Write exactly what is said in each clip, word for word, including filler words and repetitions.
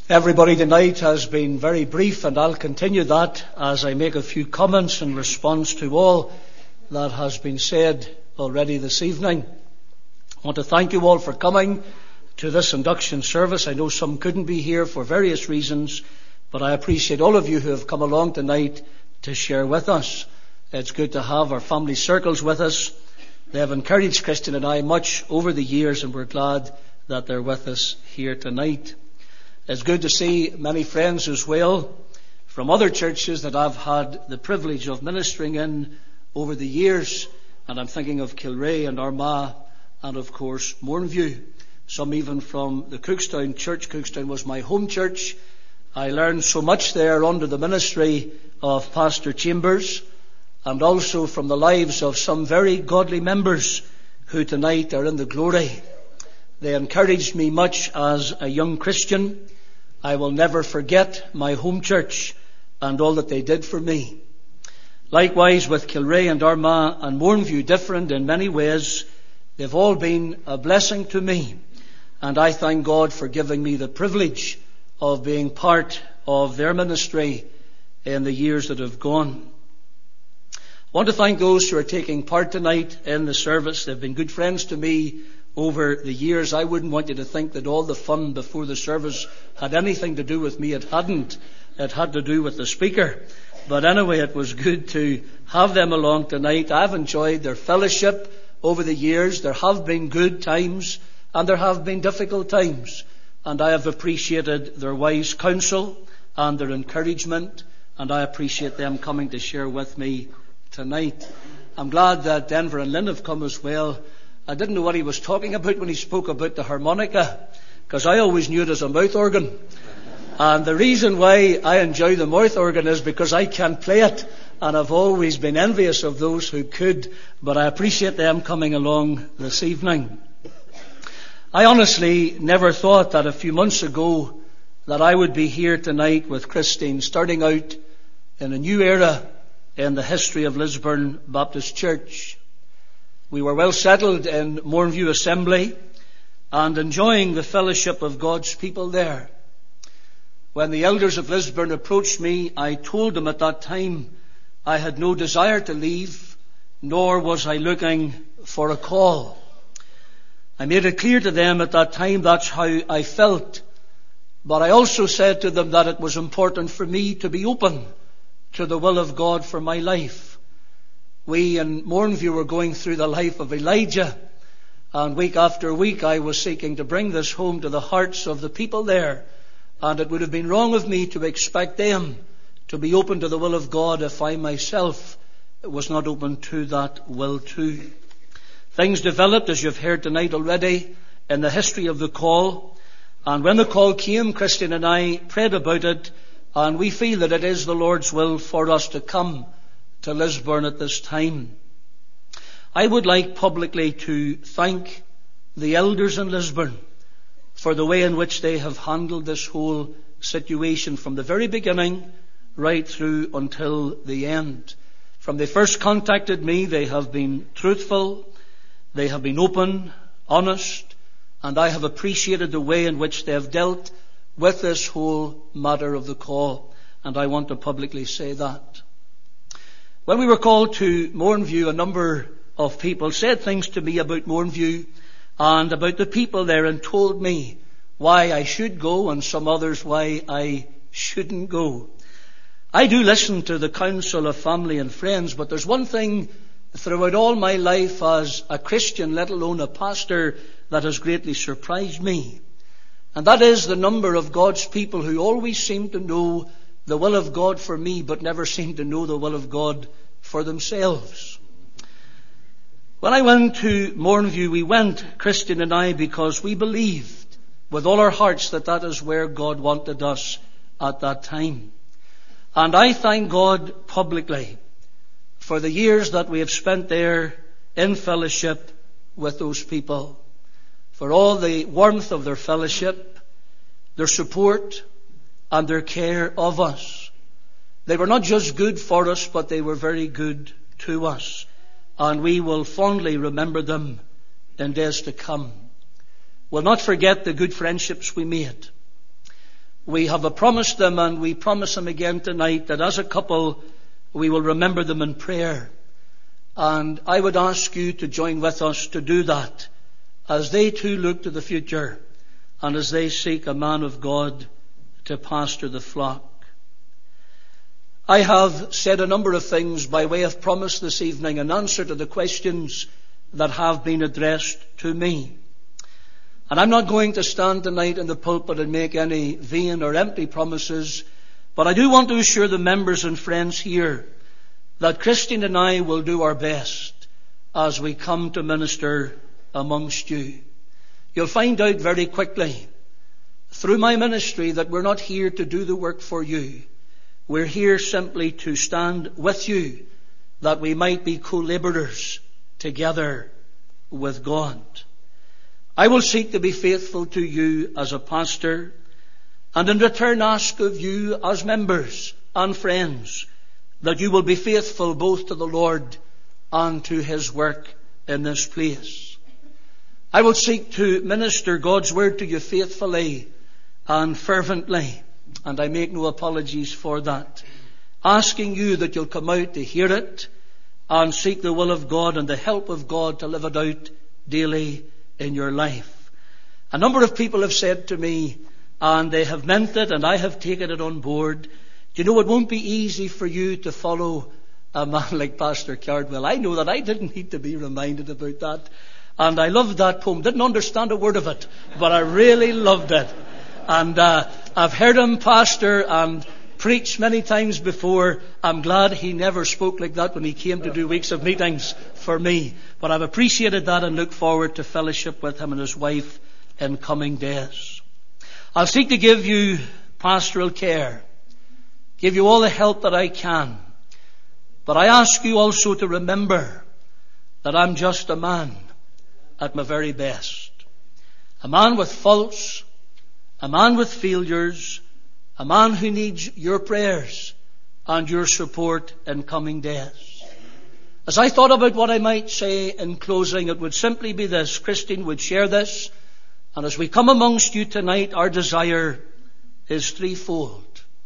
Everybody tonight has been very brief, and I'll continue that as I make a few comments in response to all that has been said already this evening. I want to thank you all for coming to this induction service. I know some couldn't be here for various reasons, but I appreciate all of you who have come along tonight to share with us. It's good to have our family circles with us. They have encouraged Christian and I much over the years, and we're glad that they're with us here tonight. It's good to see many friends as well from other churches that I've had the privilege of ministering in over the years. And I'm thinking of Kilray and Armagh and, of course, Mourneview. Some even from the Cookstown Church. Cookstown was my home church. I learned so much there under the ministry of Pastor Chambers, and also from the lives of some very godly members who tonight are in the glory. They encouraged me much as a young Christian. I will never forget my home church and all that they did for me. Likewise with Kilray and Armagh and Mourneview, different in many ways, they've all been a blessing to me. And I thank God for giving me the privilege of being part of their ministry in the years that have gone. I want to thank those who are taking part tonight in the service. They've been good friends to me over the years. I wouldn't want you to think that all the fun before the service had anything to do with me. It hadn't. It had to do with the speaker. But anyway, it was good to have them along tonight. I've enjoyed their fellowship over the years. There have been good times and there have been difficult times. And I have appreciated their wise counsel and their encouragement. And I appreciate them coming to share with me tonight. I'm glad that Denver and Lynn have come as well. I didn't know what he was talking about when he spoke about the harmonica, because I always knew it as a mouth organ. And the reason why I enjoy the mouth organ is because I can't play it, and I've always been envious of those who could, but I appreciate them coming along this evening. I honestly never thought that a few months ago that I would be here tonight with Christine, starting out in a new era in the history of Lisburn Baptist Church. We were well settled in Mourneview Assembly and enjoying the fellowship of God's people there. When the elders of Lisburn approached me, I told them at that time I had no desire to leave, nor was I looking for a call. I made it clear to them at that time that's how I felt. But I also said to them that it was important for me to be open to the will of God for my life. We in Mourneview were going through the life of Elijah, and week after week I was seeking to bring this home to the hearts of the people there, and it would have been wrong of me to expect them to be open to the will of God if I myself was not open to that will too. Things developed, as you've heard tonight already, in the history of the call, and when the call came, Christian and I prayed about it, and we feel that it is the Lord's will for us to come to Lisburn at this time. I would like publicly to thank the elders in Lisburn for the way in which they have handled this whole situation from the very beginning right through until the end. From they first contacted me, they have been truthful, they have been open, honest, and I have appreciated the way in which they have dealt with this whole matter of the call, and I want to publicly say that. When we were called to Mourneview, a number of people said things to me about Mourneview and about the people there, and told me why I should go and some others why I shouldn't go. I do listen to the counsel of family and friends, but there's one thing throughout all my life as a Christian, let alone a pastor, that has greatly surprised me. And that is the number of God's people who always seem to know the will of God for me, but never seem to know the will of God for themselves. When I went to Mourneview, we went, Christian and I, because we believed with all our hearts that that is where God wanted us at that time. And I thank God publicly for the years that we have spent there in fellowship with those people, for all the warmth of their fellowship, their support, and their care of us. They were not just good for us, but they were very good to us. And we will fondly remember them in days to come. We'll not forget the good friendships we made. we have promised them, and we promise them again tonight, that as a couple we will remember them in prayer. And I would ask you to join with us to do that, as they too look to the future and as they seek a man of God to pastor the flock. I have said a number of things by way of promise this evening in answer to the questions that have been addressed to me. And I'm not going to stand tonight in the pulpit and make any vain or empty promises, but I do want to assure the members and friends here that Christine and I will do our best as we come to minister amongst you. You'll find out very quickly through my ministry that we're not here to do the work for you. We're here simply to stand with you, that we might be co-laborers together with God. I will seek to be faithful to you as a pastor, and in return ask of you as members and friends that you will be faithful both to the Lord and to His work in this place. I will seek to minister God's word to you faithfully and fervently, and I make no apologies for that, asking you that you'll come out to hear it and seek the will of God and the help of God to live it out daily in your life. A number of people have said to me, and they have meant it, and I have taken it on board, do you know, it won't be easy for you to follow a man like Pastor Cardwell. I know that. I didn't need to be reminded about that. And I loved that poem. Didn't understand a word of it, but I really loved it. And uh, I've heard him pastor and preach many times before. I'm glad he never spoke like that when he came to do weeks of meetings for me. But I've appreciated that and look forward to fellowship with him and his wife in coming days. I'll seek to give you pastoral care, give you all the help that I can. But I ask you also to remember that I'm just a man at my very best. A man with faults, a man with failures, a man who needs your prayers and your support in coming days. As I thought about what I might say in closing, it would simply be this. Christine would share this. And as we come amongst you tonight, our desire is threefold.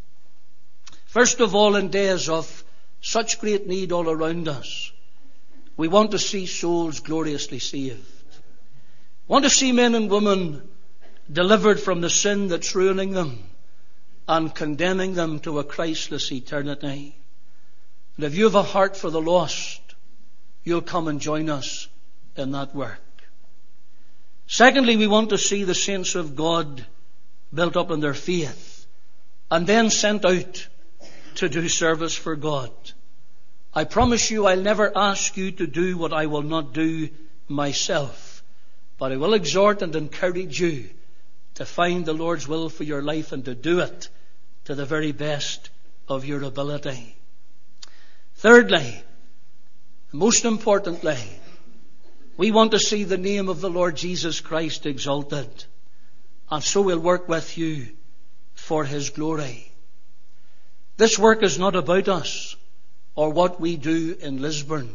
First of all, in days of such great need all around us, we want to see souls gloriously saved. We want to see men and women delivered from the sin that's ruining them and condemning them to a Christless eternity. And if you have a heart for the lost, you'll come and join us in that work. Secondly, we want to see the saints of God built up in their faith and then sent out to do service for God. I promise you I'll never ask you to do what I will not do myself, but I will exhort and encourage you to find the Lord's will for your life and to do it to the very best of your ability. Thirdly, most importantly, we want to see the name of the Lord Jesus Christ exalted, and so we'll work with you for His glory. This work is not about us or what we do in Lisburn.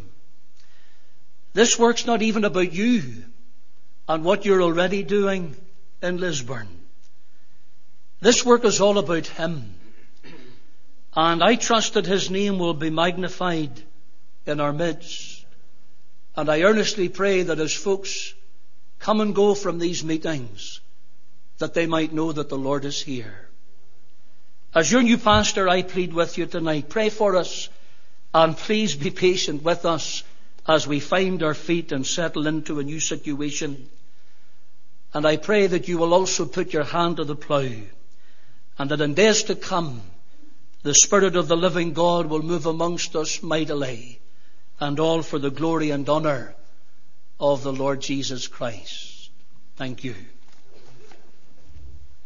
This work's not even about you and what you're already doing in Lisburn. This work is all about Him. And I trust that His name will be magnified in our midst. And I earnestly pray that as folks come and go from these meetings, that they might know that the Lord is here. As your new pastor, I plead with you tonight, pray for us and please be patient with us as we find our feet and settle into a new situation. And I pray that you will also put your hand to the plough, and that in days to come, the Spirit of the living God will move amongst us mightily, and all for the glory and honour of the Lord Jesus Christ. Thank you.